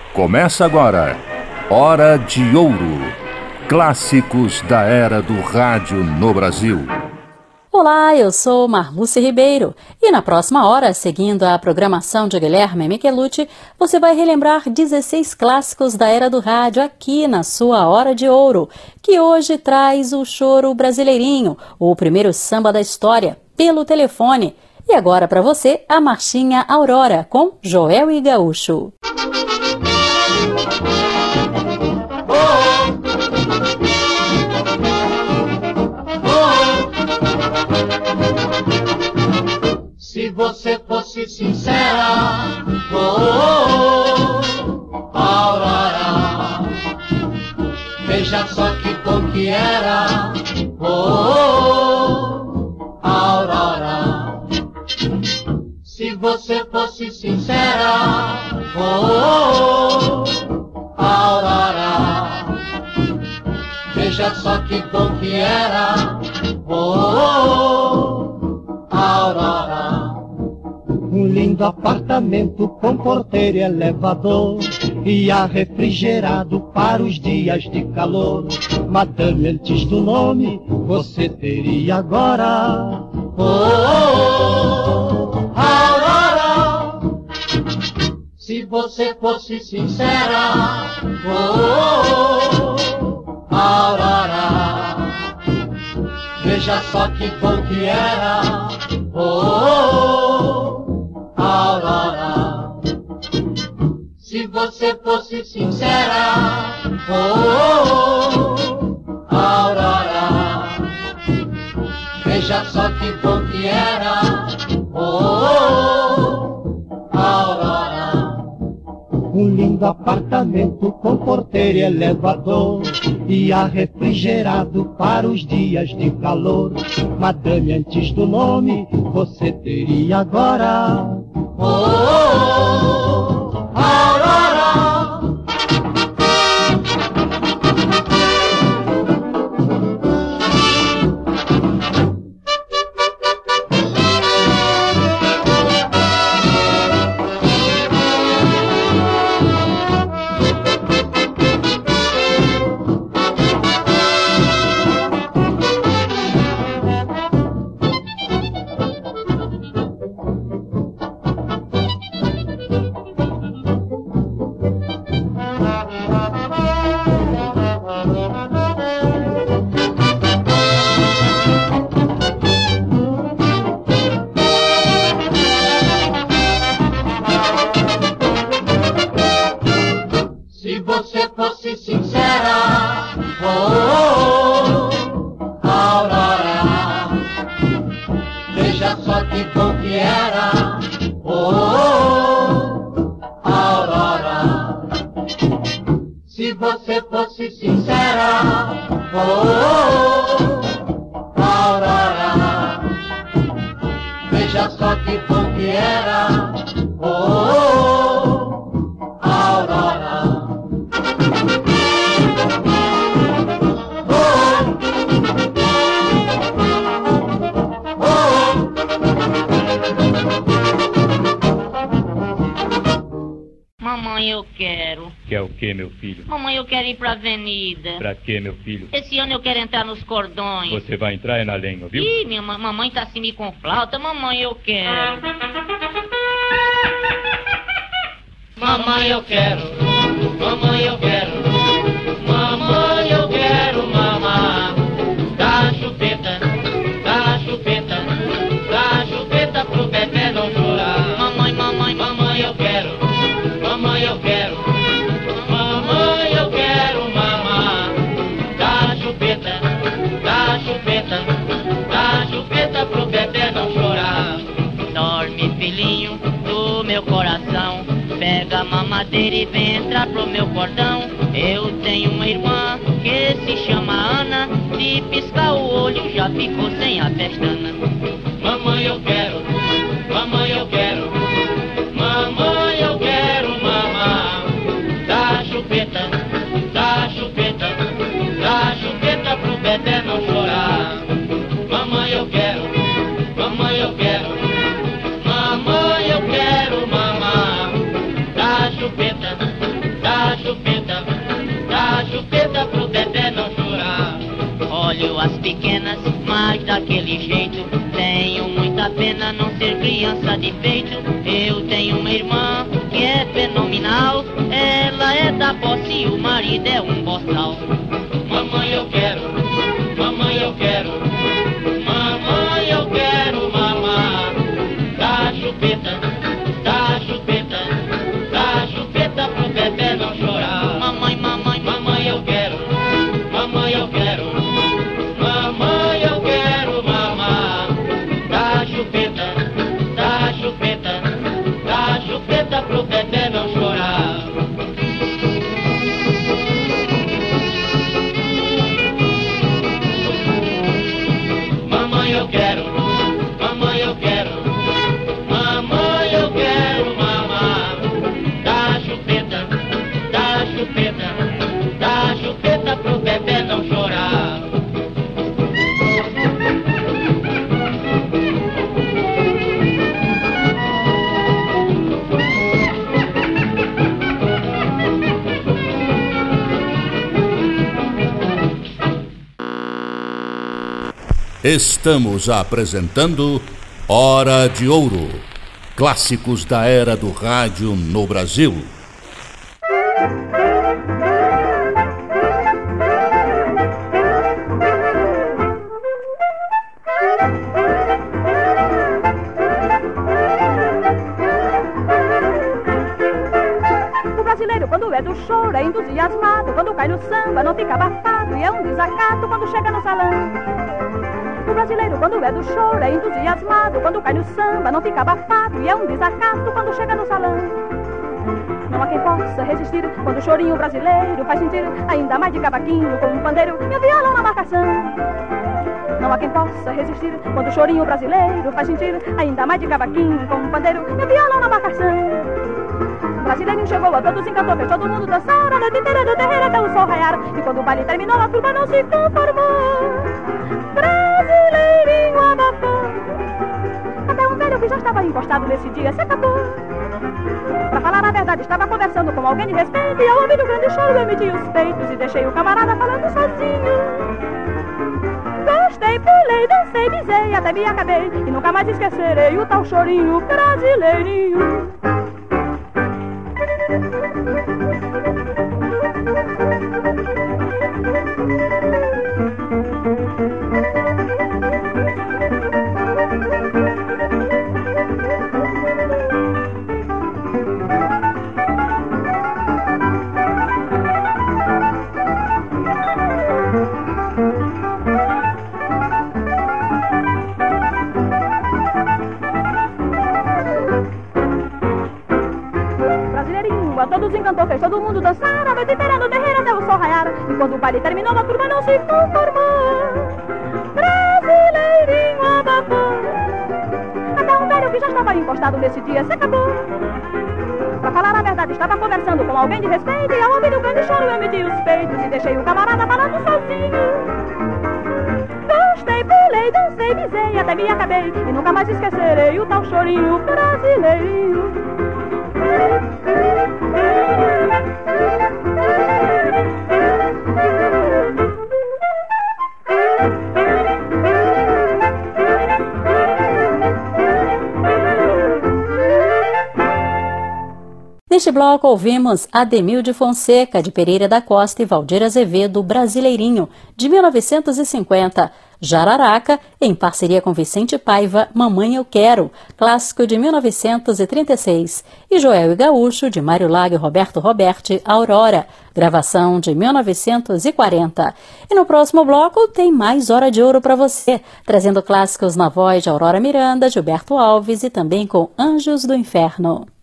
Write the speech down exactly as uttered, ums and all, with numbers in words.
Começa agora, Hora de Ouro. Clássicos da era do rádio no Brasil. Olá, eu sou Marluce Ribeiro e na próxima hora, seguindo a programação de Guilherme Michelucci, você vai relembrar dezesseis clássicos da era do rádio aqui na sua Hora de Ouro, que hoje traz o Choro Brasileirinho, o primeiro samba da história, pelo telefone. E agora para você, a Marchinha Aurora, com Joel e Gaúcho. Se você fosse sincera, oh, oh, Aurora, veja só que bom que era, oh, oh, Aurora. Se você fosse sincera, oh, oh, Aurora, veja só que bom que era, oh, oh, Aurora. Um lindo apartamento com porteiro e elevador e ar refrigerado para os dias de calor. Madame, antes do nome, você teria agora, oh, oh, oh, Aurora. Se você fosse sincera, oh, oh, oh, Aurora, veja só que bom que era, oh, oh, Aurora. Se você fosse sincera, oh, oh, Aurora, veja só que bom que era, oh, oh, Aurora. Um lindo apartamento com porteiro e elevador e ar refrigerado para os dias de calor. Madame, antes do nome, você teria agora, oh, oh, oh, Aurora. Pra quê, meu filho? Esse ano eu quero entrar nos cordões. Você vai entrar é na lenha, viu? Ih, minha ma- mamãe tá assim me com flauta. Mamãe, eu quero. Mamãe, eu quero. Mamãe, eu quero. Mamãe, eu quero mamar. Dá chupeta, dá chupeta, dá chupeta pro bebê não chorar. Mamãe, mamãe, mamãe, eu quero. Mamãe, eu quero. Mamãe, eu quero mamar. Dá chupeta, dá chupeta, dá chupeta pro bebê não chorar. dorme, filhinho do meu coração. Pega a mamadeira e vem entrar pro meu cordão. Eu tenho uma irmã que se chama Ana. Se piscar o olho já ficou sem a pestana. Mamãe, eu quero. Mamãe, eu quero. Mamãe, eu quero mamar. Dá chupeta, dá chupeta, dá chupeta pro bebê não chorar. Mamãe, eu quero. Mamãe, eu quero. Mamãe, eu quero mamar. Dá chupeta, dá pessoas pequenas, mas daquele jeito tenho muita pena não ser criança de peito. Eu tenho uma irmã que é fenomenal, ela é da posse e o marido é um boçal. Mamãe eu quero, mamãe eu quero, mamãe eu quero mamar. Dá chupeta, dá chupeta, dá chupeta pro bebê não chorar. Mamãe, mamãe, mamãe eu quero, mamãe eu quero, mamãe eu quero mamar. Dá chupeta, dá chupeta, dá chupeta pro bebê não chorar. Mamãe eu quero, mamãe eu quero, mamãe eu quero mamar. Dá chupeta, dá chupeta, dá chupeta pro bebê não chorar. Estamos apresentando Hora de Ouro, clássicos da era do rádio no Brasil. O brasileiro, quando é do choro, é entusiasmado. Quando cai no samba, não fica abafado. E é um desacato quando chega no salão. O brasileiro, quando é do choro, é entusiasmado. Quando cai no samba, não fica abafado. E é um desacato quando chega no salão. Não há quem possa resistir quando o chorinho brasileiro faz sentir ainda mais de cavaquinho com um pandeiro e um violão na marcação. Não há quem possa resistir quando o chorinho brasileiro faz sentir ainda mais de cavaquinho com um pandeiro e um violão na marcação. O brasileirinho chegou a todos, encantou, fez todo mundo dançar a noite inteira do terreiro até o sol raiar. E quando o baile terminou, a turma não se conformou. Brasileirinho abafou. Até um velho que já estava encostado nesse dia se acabou. Pra falar a verdade, estava conversando com alguém de respeito. E ao ouvir o grande choro, eu meti os peitos e deixei o camarada falando sozinho. Gostei, pulei, dancei, bisei, até me acabei. E nunca mais esquecerei o tal chorinho brasileirinho. Todos encantou, fez todo mundo dançar a noite inteira no terreiro até o sol raiar. E quando o baile terminou, a turma não se conformou. Brasileirinho abafou. Até um velho que já estava encostado nesse dia se acabou. Pra falar a verdade, estava conversando com alguém de respeito. E ao ouvir o grande choro, eu meti os peitos e deixei o camarada falando sozinho. Gostei, pulei, dancei, bisei, até me acabei. E nunca mais esquecerei o tal chorinho brasileirinho. Neste bloco ouvimos Ademil de Fonseca, de Pereira da Costa e Valdir Azevedo, Brasileirinho, de mil novecentos e cinquenta, Jararaca, em parceria com Vicente Paiva, Mamãe Eu Quero, clássico de mil novecentos e trinta e seis, e Joel e Gaúcho, de Mário Lago e Roberto Roberti, Aurora, gravação de mil novecentos e quarenta. E no próximo bloco tem mais Hora de Ouro para você, trazendo clássicos na voz de Aurora Miranda, Gilberto Alves e também com Anjos do Inferno.